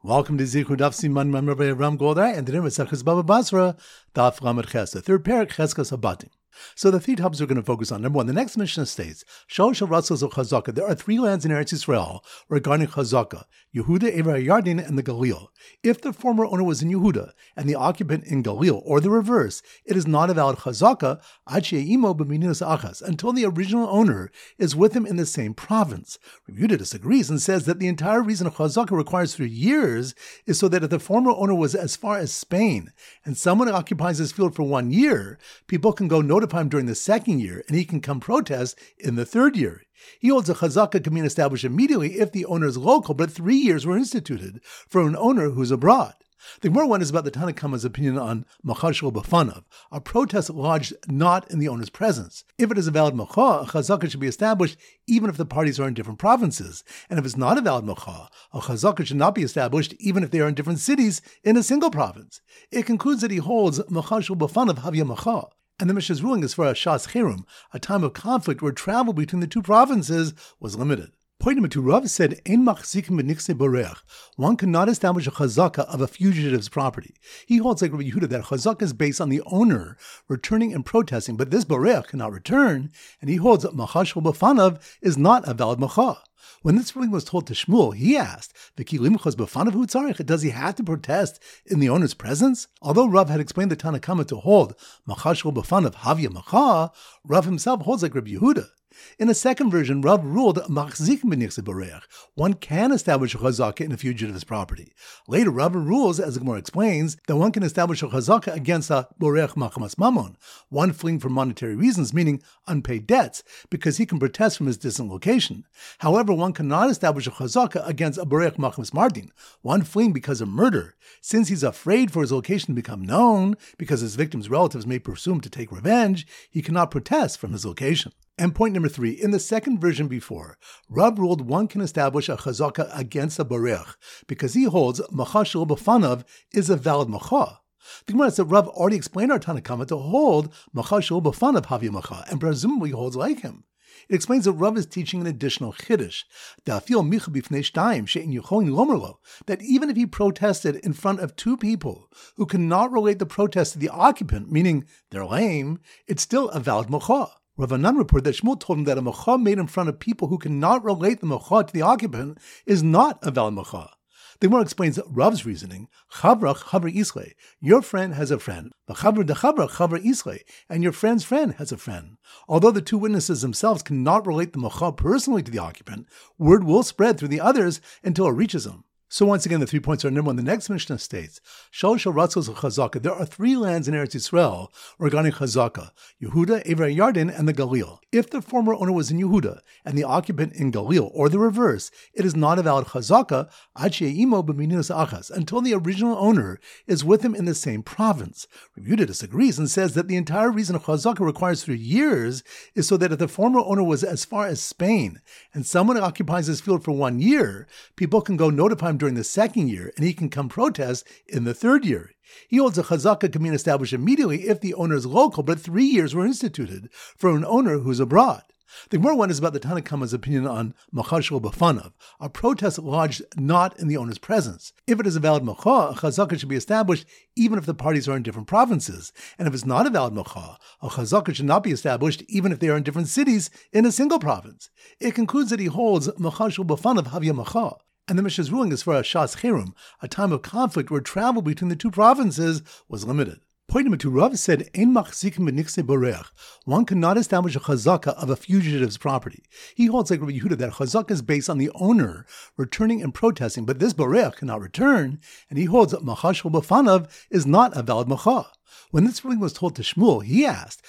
Welcome to Zichud Daf Siman Rabbi Ram Goldar, and today we're Sechus Baba Basra, Daf Lamed Ches, the third parak Cheskas Habatim. So the three topics we're going to focus on. Number one, the next Mishnah states, Shalosh Ratzos of Chazaka. There are three lands in Eretz Yisrael regarding Chazaka, Yehuda, Ever Yardin, and the Galil. If the former owner was in Yehuda and the occupant in Galil, or the reverse, it is not a valid Chazaka until the original owner is with him in the same province. Yehuda disagrees and says that the entire reason a Chazaka requires 3 years is so that if the former owner was as far as Spain and someone occupies his field for 1 year, people can go notify him during the second year, and he can come protest in the third year. He holds a chazaka can be established immediately if the owner is local, but 3 years were instituted for an owner who's abroad. The more one is about the Tanna Kamma's opinion on machashul b'fanav, a protest lodged not in the owner's presence. If it is a valid macha, a chazaka should be established even if the parties are in different provinces. And if it's not a valid macha, a chazaka should not be established even if they are in different cities in a single province. It concludes that he holds machashul b'fanav havya macha. And the Mishnah's ruling is for a shas chirum, a time of conflict where travel between the two provinces was limited. Point number two, Rav said, Ein machzikim b'nichse boreach. One cannot establish a chazaka of a fugitive's property. He holds like Rabbi Yehuda that chazaka is based on the owner returning and protesting, but this boreach cannot return, and he holds that machashul b'fanav is not a valid macha. When this ruling was told to Shmuel, he asked, does he have to protest in the owner's presence? Although Rav had explained the Tanna Kamma to hold machashul b'fanav havya macha, Rav himself holds like Rabbi Yehuda. In a second version, Rav ruled machzik b'nichse boreach. One can establish a chazaka in a fugitive's property. Later, Rav rules, as the Gemara explains, that one can establish a chazaka against a boreach machamas mamon, one fleeing for monetary reasons, meaning unpaid debts, because he can protest from his distant location. However, one cannot establish a chazaka against a boreach machamas mardin, one fleeing because of murder, since he's afraid for his location to become known, because his victim's relatives may presume to take revenge, he cannot protest from his location. And point number three, in the second version before, Rav ruled one can establish a chazaka against a boreach because he holds machashul b'fanav is a valid macha. The Gemara said Rav already explained our Tanna Kamma to hold machashul b'fanav havya macha, and presumably holds like him. It explains that Rav is teaching an additional chiddush, that even if he protested in front of two people who cannot relate the protest to the occupant, meaning they're lame, it's still a valid macha. Rav Anan reported that Shmuel told him that a macha made in front of people who cannot relate the macha to the occupant is not a valid macha. The Gemara explains Rav's reasoning, Chavrach Chavra Isle, your friend has a friend, V'chavra dechavra Chavra Isle, and your friend's friend has a friend. Although the two witnesses themselves cannot relate the macha personally to the occupant, word will spread through the others until it reaches them. So once again, the 3 points are number one. The next Mishnah states, Shalosh Ratzos of Chazaka. There are three lands in Eretz Yisrael regarding Chazaka, Yehuda, Ever Yardin, and the Galil. If the former owner was in Yehuda and the occupant in Galil, or the reverse, it is not a valid Chazaka until the original owner is with him in the same province. Yehuda disagrees and says that the entire reason a Chazaka requires 3 years is so that if the former owner was as far as Spain and someone occupies his field for 1 year, people can go notify him during the second year, and he can come protest in the third year. He holds a chazaka can be established immediately if the owner is local, but 3 years were instituted for an owner who's abroad. The more one is about the Tanna Kamma's opinion on machashul b'fanav, a protest lodged not in the owner's presence. If it is a valid macha, a chazaka should be established even if the parties are in different provinces. And if it's not a valid macha, a chazaka should not be established even if they are in different cities in a single province. It concludes that he holds machashul b'fanav havya macha. And the Mishnah's ruling is for a shas chirum, a time of conflict where travel between the two provinces was limited. Point number two, Rav said, Ein machzikim b'nichse boreach. One cannot establish a chazaka of a fugitive's property. He holds like Rabbi Yehuda that chazaka is based on the owner returning and protesting, but this boreach cannot return, and he holds that machashul b'fanav is not a valid macha. When this ruling was told to Shmuel, he asked,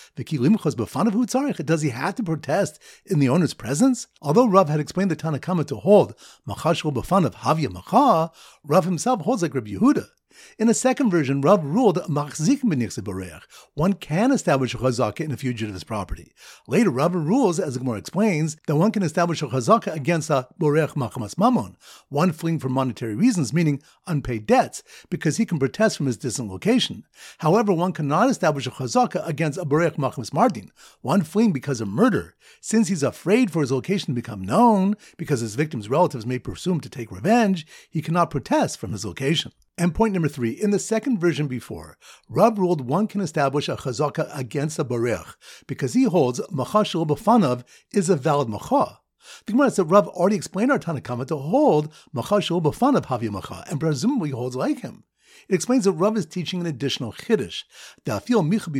does he have to protest in the owner's presence? Although Rav had explained the Tanna Kamma to hold machashul b'fanav havya macha, Rav himself holds like Rabbi Yehuda. In a second version, Rav ruled machzik b'nichse boreach. One can establish a chazaka in a fugitive's property. Later, Rav rules, as the Gemara explains, that one can establish a chazaka against a boreach machamas mamon, one fleeing for monetary reasons, meaning unpaid debts, because he can protest from his distant location. However, one cannot establish a chazaka against a boreach machamas mardin, one fleeing because of murder, since he's afraid for his location to become known, because his victim's relatives may presume to take revenge, he cannot protest from his location. And point number 3, in the second version before, Rav ruled one can establish a chazaka against a borech because he holds macha shelo b'fanav is a valid macha. The Gemara said Rav already explained our Tanakama to hold macha shelo b'fanav havi macha, and presumably holds like him. It explains that Rav is teaching an additional chiddush, that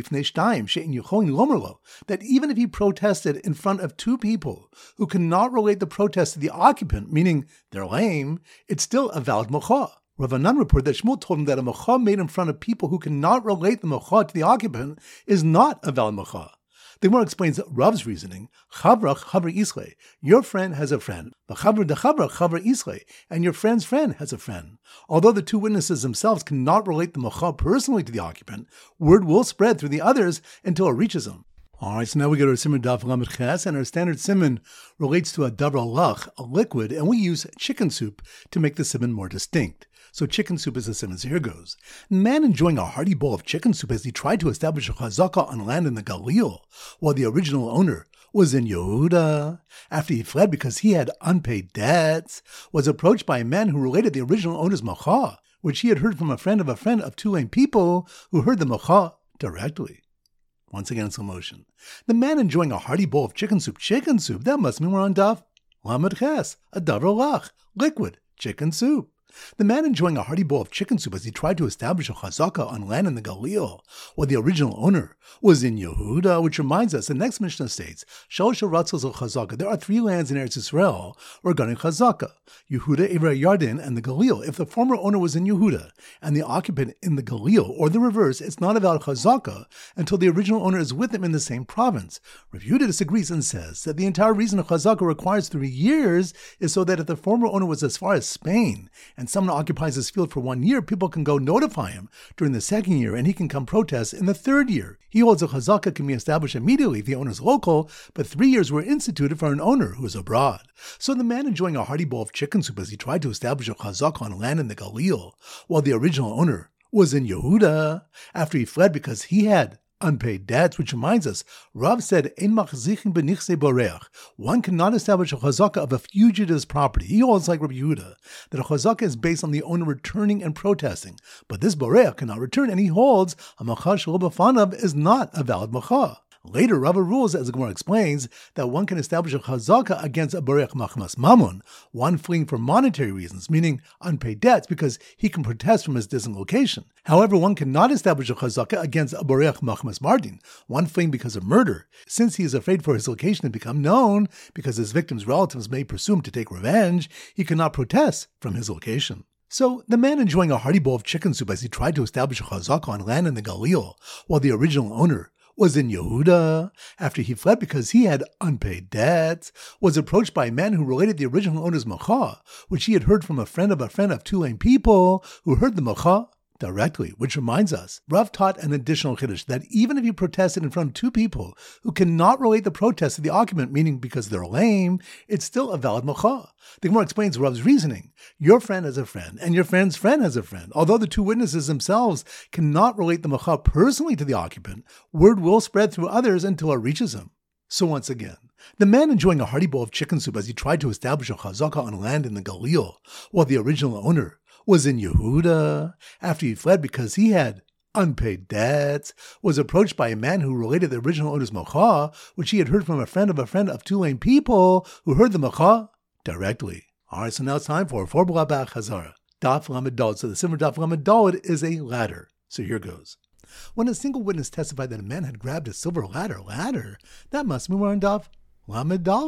even if he protested in front of 2 people who cannot relate the protest to the occupant, meaning they're lame, it's still a valid macha. Rav Anan reported that Shmuel told him that a macha made in front of people who cannot relate the macha to the occupant is not a valid macha. The Gemara explains Rav's reasoning, Chavrach Chavra Isle, your friend has a friend, V'chavra deChavra Chavra Isle, and your friend's friend has a friend. Although the 2 witnesses themselves cannot relate the macha personally to the occupant, word will spread through the others until it reaches them. Alright, so now we go to our Siman Daf Lamed Ches, and our standard Siman relates to a davar lach, a liquid, and we use chicken soup to make the Siman more distinct. So chicken soup is the Siman. So here goes. A man enjoying a hearty bowl of chicken soup as he tried to establish a chazaka on land in the Galil, while the original owner was in Yehuda, after he fled because he had unpaid debts, was approached by a man who related the original owner's macha, which he had heard from a friend of 2 lame people who heard the macha directly. Once again in slow motion. The man enjoying a hearty bowl of chicken soup, that must mean we're on Daf Lamed Ches, a davar lach, liquid, chicken soup. The man enjoying a hearty bowl of chicken soup as he tried to establish a chazaka on land in the Galil, while the original owner was in Yehuda, which reminds us, the next Mishnah states, Shalosh ratzos al chazaka. There are 3 lands in Eretz Yisrael regarding chazaka, Yehuda, Evrei Yarden, and the Galil. If the former owner was in Yehuda and the occupant in the Galil, or the reverse, it's not about chazaka until the original owner is with him in the same province. Rav Yehuda disagrees and says that the entire reason a chazaka requires 3 years is so that if the former owner was as far as Spain and someone occupies his field for 1 year, people can go notify him during the 2nd year, and he can come protest in the 3rd year. He holds a chazaka can be established immediately if the owner is local, but 3 years were instituted for an owner who is abroad. So the man enjoying a hearty bowl of chicken soup as he tried to establish a chazaka on land in the Galil, while the original owner was in Yehuda, after he fled because he had unpaid debts, which reminds us, Rav said, Ein machzichin b'nichse boreach. One cannot establish a chazaka of a fugitive's property. He holds like Rabbi Yehuda, that a chazaka is based on the owner returning and protesting. But this boreach cannot return, and he holds a macha shelo b'fanav is not a valid macha. Later, Rava rules, as the Gemara explains, that one can establish a chazaka against a boreach machamas mamon, one fleeing for monetary reasons, meaning unpaid debts, because he can protest from his distant location. However, one cannot establish a chazaka against a boreach machamas mardin, one fleeing because of murder, since he is afraid for his location to become known, because his victim's relatives may presume to take revenge, he cannot protest from his location. So, the man enjoying a hearty bowl of chicken soup as he tried to establish a chazaka on land in the Galil, while the original owner was in Yehuda, after he fled because he had unpaid debts, was approached by a man who related the original owner's macha, which he had heard from a friend of 2 lame people who heard the macha directly, which reminds us, Rav taught an additional chiddush that even if he protested in front of 2 people who cannot relate the protest to the occupant, meaning because they're lame, it's still a valid macha. The Gemara explains Rav's reasoning. Your friend has a friend, and your friend's friend has a friend. Although the 2 witnesses themselves cannot relate the macha personally to the occupant, word will spread through others until it reaches him. So once again, the man enjoying a hearty bowl of chicken soup as he tried to establish a chazaka on land in the Galil, while the original owner was in Yehuda, after he fled because he had unpaid debts, was approached by a man who related the original owner's macha, which he had heard from a friend of 2 lame people who heard the macha directly. Alright, so now it's time for B'Labach Hazara. Daf Lamed Daled. So the Siman Daf Lamed Daled is a ladder. So here goes. When a single witness testified that a man had grabbed a silver ladder, that must mean we're on Daf Lamed Daled.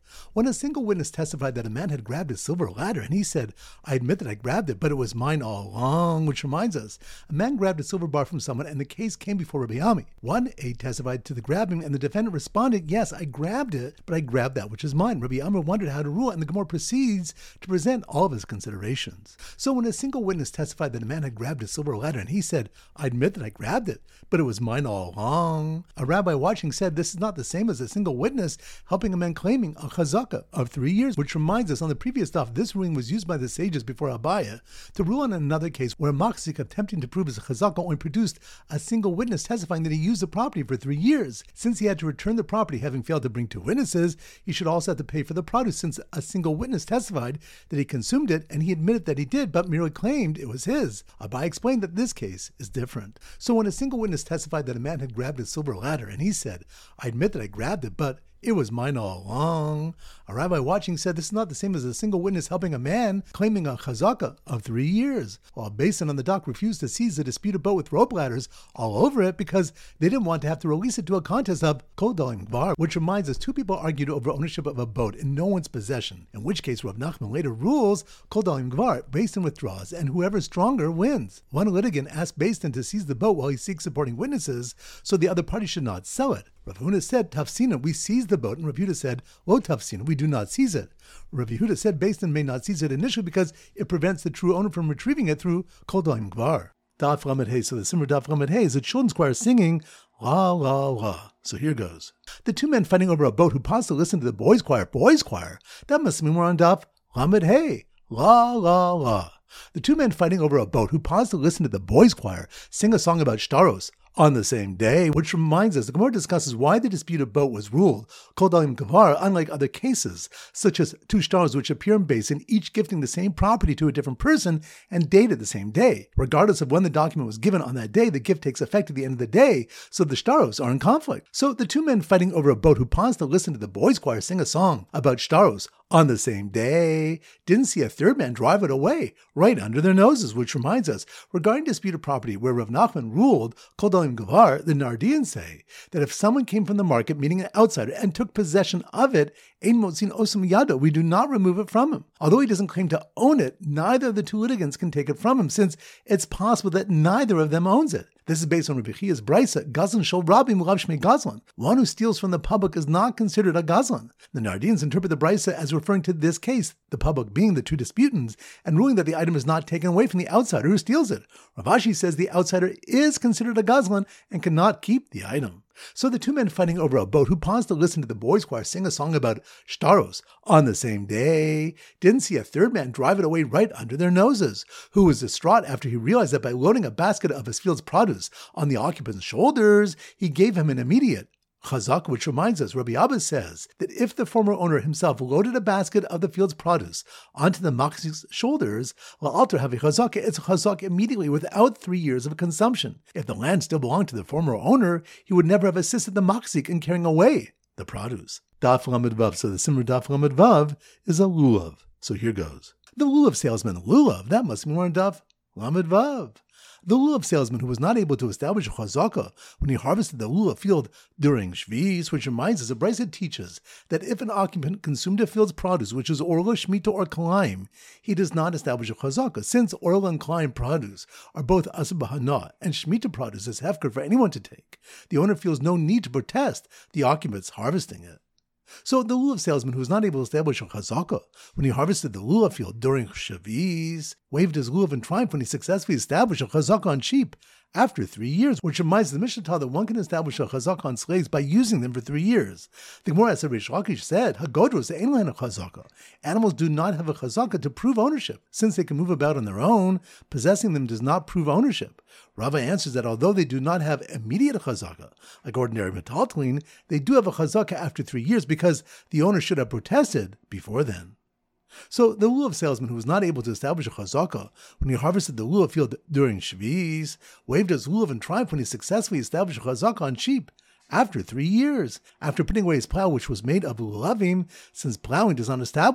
When a single witness testified that a man had grabbed a silver ladder and he said, I admit that I grabbed it, but it was mine all along, which reminds us, a man grabbed a silver bar from someone and the case came before Rabbi Ami. One aide testified to the grabbing and the defendant responded, yes, I grabbed it, but I grabbed that which is mine. Rabbi Ami wondered how to rule and the Gemara proceeds to present all of his considerations. So when a single witness testified that a man had grabbed a silver ladder and he said, I admit that I grabbed it, but it was mine all along, a rabbi watching said this is not the same as a single witness helping a man claiming a chazaka of 3 years, which reminds us on the previous stuff, this ruling was used by the sages before Abaya to rule on another case where a machzik attempting to prove his chazaka only produced a single witness testifying that he used the property for 3 years. Since he had to return the property having failed to bring 2 witnesses, he should also have to pay for the produce since a single witness testified that he consumed it and he admitted that he did but merely claimed it was his. Abaya explained that this case is different. So when a single witness testified that a man had grabbed a silver ladder and he said, I admit that I grabbed it, but it was mine all along, a rabbi watching said this is not the same as a single witness helping a man claiming a chazaka of 3 years, while a basin on the dock refused to seize the disputed boat with rope ladders all over it because they didn't want to have to release it to a contest of kol dalim gvar, which reminds us 2 people argued over ownership of a boat in no one's possession, in which case Rav Nachman later rules kol dalim gvar, basin withdraws, and whoever's stronger wins. One litigant asked basin to seize the boat while he seeks supporting witnesses, so the other party should not sell it. Rav Huna said, Tafsina, we seized the boat, and Rav Yehuda said, Lo Tafsina, we do not seize it. Rav Yehuda said, Basin may not seize it initially because it prevents the true owner from retrieving it through Kol Dalim Gvar. Daf Lamed Hey, so the Simmer Daf Lamed Hey is a children's choir singing La La La. So here goes. The 2 men fighting over a boat who paused to listen to the boys' choir, that must mean we're on Daf Lamed Hey, La La La. The 2 men fighting over a boat who paused to listen to the boys' choir sing a song about shtaros on the same day, which reminds us, the Gemara discusses why the disputed boat was ruled kol dalim gvar, unlike other cases, such as 2 stars which appear in basin, each gifting the same property to a different person and dated the same day. Regardless of when the document was given on that day, the gift takes effect at the end of the day, so the shtaros are in conflict. So the 2 men fighting over a boat who paused to listen to the boys' choir sing a song about shtaros on the same day didn't see a 3rd man drive it away right under their noses, which reminds us, regarding disputed property where Rav Nachman ruled kol dalim gvar, the Nardians say that if someone came from the market, meaning an outsider, and took possession of it, ein motzin osam yado, we do not remove it from him. Although he doesn't claim to own it, neither of the 2 litigants can take it from him, since it's possible that neither of them owns it. This is based on Rabbi Chia's Brisa, Gazlan shel Rabim Rav Shmei Gazlan. One who steals from the public is not considered a Gazlan. The Nardians interpret the Brisa as referring to this case, the public being the 2 disputants, and ruling that the item is not taken away from the outsider who steals it. Rav Ashi says the outsider is considered a Gazlan and cannot keep the item. So the 2 men fighting over a boat who paused to listen to the boys' choir sing a song about shtaros on the same day didn't see a 3rd man drive it away right under their noses, who was distraught after he realized that by loading a basket of his field's produce on the occupant's shoulders, he gave him an immediate chazak, which reminds us, Rabbi Abba says that if the former owner himself loaded a basket of the field's produce onto the machzik's shoulders, la'alter havi chazak, it's a chazak immediately without 3 years of consumption. If the land still belonged to the former owner, he would never have assisted the machzik in carrying away the produce. Daf Lamed Vav, so the Simmer Daf Lamed Vav is a lulav. So here goes. The lulav salesman, lulav, that must be more on Daf Lamed Vav. The lulav salesman who was not able to establish a chazaka when he harvested the lulav field during Shvis, which reminds us, the Brisa teaches that if an occupant consumed a field's produce, which is orla, shmita, or klaim, he does not establish a chazaka, since orla and klaim produce are both asur b'hana, and shmita produce is hefker for anyone to take. The owner feels no need to protest the occupants harvesting it. So the lulav salesman who was not able to establish a chazaka when he harvested the lulav field during Shavuos waved his lulav in triumph when he successfully established a chazaka on sheep after 3 years, which reminds the Mishnah taught that one can establish a chazaka on slaves by using them for 3 years. The Gemara as Rish Lakish said, Hagodros ein lehen a chazaka. Animals do not have a chazaka to prove ownership. Since they can move about on their own, possessing them does not prove ownership. Rava answers that although they do not have immediate chazaka, like ordinary metaltalin, they do have a chazaka after 3 years because the owner should have protested before then. So the lulav salesman who was not able to establish a chazaka when he harvested the lulav field during Shavuos waved his lulav in triumph when he successfully established a chazaka on sheep after 3 years, after putting away his plow which was made of lulavim, since plowing does not establish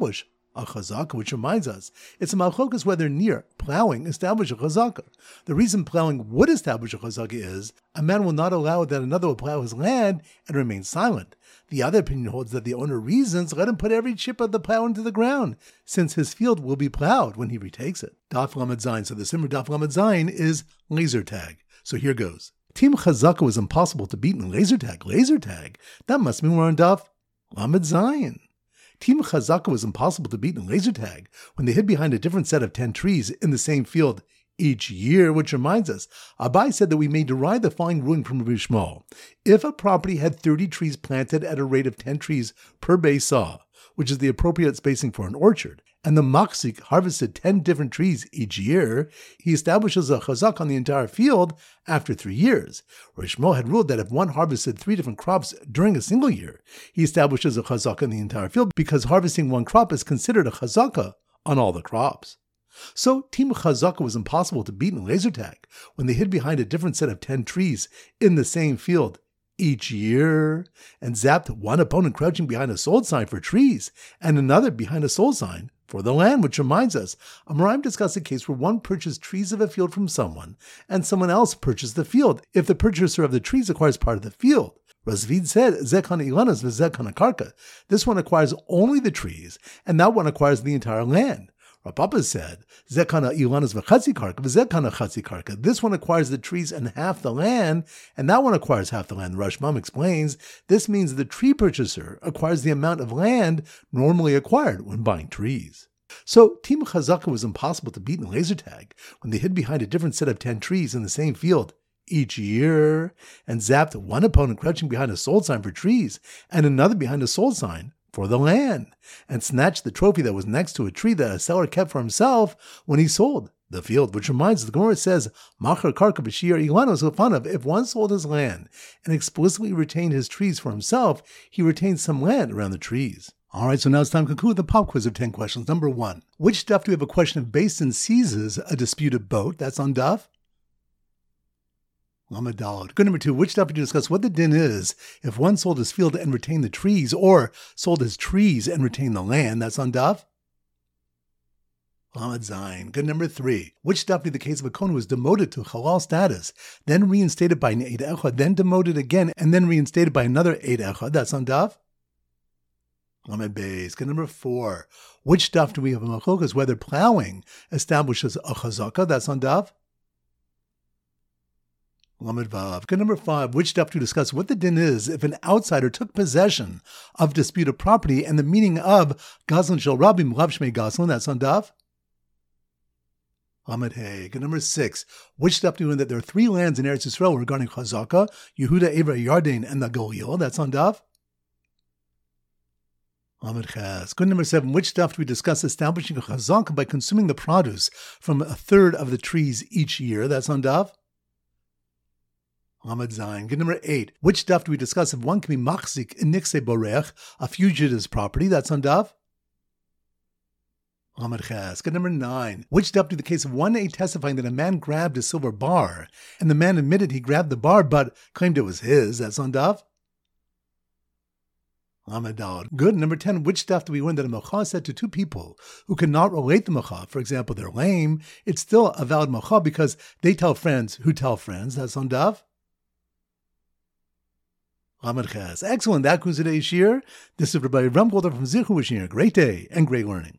a chazaka, which reminds us, it's a malchokas whether near plowing establish a chazaka. The reason plowing would establish a chazaka is a man will not allow that another will plow his land and remain silent. The other opinion holds that the owner reasons let him put every chip of the plow into the ground, since his field will be plowed when he retakes it. Daf Lamed Zayin. So the Simmer Daf Lamed Zayin is laser tag. So here goes. Team chazaka was impossible to beat in laser tag. Laser tag? That must mean we're on Daf Lamed Zayin. Team Chazaka was impossible to beat in laser tag when they hid behind a different set of 10 trees in the same field each year, which reminds us, Abai said that we may derive the following ruling from Rabbi Shmuel. If a property had 30 trees planted at a rate of 10 trees per base saw, which is the appropriate spacing for an orchard, and the Maksik harvested 10 different trees each year, he establishes a chazak on the entire field after 3 years. Rabbi Shmuel had ruled that if one harvested 3 different crops during a single year, he establishes a chazak on the entire field because harvesting one crop is considered a chazaka on all the crops. So, Team Chazaka was impossible to beat in laser tag when they hid behind a different set of 10 trees in the same field each year and zapped one opponent crouching behind a sold sign for trees and another behind a sold sign for the land, which reminds us, Amoraim discussed a case where one purchased trees of a field from someone and someone else purchased the field if the purchaser of the trees acquires part of the field. Razvid said, Zekana ilanas v'zekana karka. This one acquires only the trees, and that one acquires the entire land. Rapapa said, Zekana ilanas v'chatzi karka v'zekana chatzi karka. This one acquires the trees and half the land, and that one acquires half the land. Rashbam explains, this means the tree purchaser acquires the amount of land normally acquired when buying trees. So, Team Chazaka was impossible to beat in laser tag when they hid behind a different set of 10 trees in the same field each year and zapped one opponent crouching behind a sold sign for trees and another behind a sold sign for the land, and snatched the trophy that was next to a tree that a seller kept for himself when he sold the field, which reminds us, the Gemara says, Machar karka b'shir ilanos l'fanav. If one sold his land and explicitly retained his trees for himself, he retained some land around the trees. All right, so now it's time to conclude the pop quiz of 10 questions. Number 1, which stuff do we have a question if Basin seizes a disputed boat? That's on Daf Lamed Daled. Good. Number 2, which stuff do you discuss what the din is if one sold his field and retained the trees, or sold his trees and retained the land? That's on Daf Lamed Zayin. Good. Number 3, which stuff do the case of a kohen who was demoted to halal status, then reinstated by an Eid Echad, then demoted again, and then reinstated by another Eid Echad? That's on Daf Lamed Beis. Good. Number 4, which stuff do we have a machokas whether plowing establishes a chazaka? That's on Daf Lamed Vav. Good. Number 5, which stuff to discuss what the din is if an outsider took possession of disputed property and the meaning of Gazlan Shel Rabim Rav Shmei Gazlan? That's on Daf Lamed Hey. Good. Number 6, which stuff do we know that there are 3 lands in Eretz Yisrael regarding Chazaka, Yehuda, Ever, Yarden, and the Galil? That's on Daf Lamed Ches. Good. Number 7, which stuff do we discuss establishing a Chazaka by consuming the produce from a third of the trees each year? That's on Daf Lamed Zayin. Good. Number 8, which stuff do we discuss if one can be machzik in nikse borech, a fugitive's property? That's on Daf Lamed Ches. Good. Number 9, which stuff do the case of one aid testifying that a man grabbed a silver bar, and the man admitted he grabbed the bar but claimed it was his? That's on Daf Lamed Daled. Good. Number 10, which stuff do we learn that a mecha said to 2 people who cannot relate the mecha, for example, they're lame, it's still a valid mecha because they tell friends who tell friends? That's on Daf Lamed Ches. Excellent. That concludes today's shir. This is Rabbi Ram Golder from Zichu wishing you a great day and great learning.